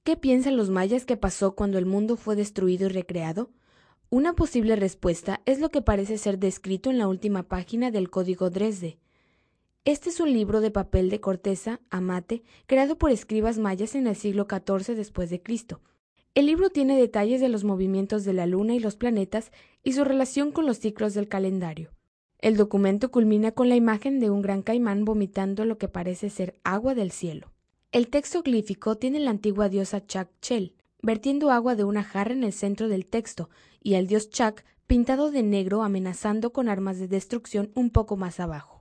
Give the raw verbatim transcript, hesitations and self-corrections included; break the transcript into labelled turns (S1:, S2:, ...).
S1: ¿Qué piensan los mayas que pasó cuando el mundo fue destruido y recreado? Una posible respuesta es lo que parece ser descrito en la última página del Código Dresde. Este es un libro de papel de corteza, amate, creado por escribas mayas en el siglo catorce después de Cristo. El libro tiene detalles de los movimientos de la luna y los planetas y su relación con los ciclos del calendario. El documento culmina con la imagen de un gran caimán vomitando lo que parece ser agua del cielo. El texto glífico tiene la antigua diosa Chak-Chel, vertiendo agua de una jarra en el centro del texto, y al dios Chak pintado de negro amenazando con armas de destrucción un poco más abajo.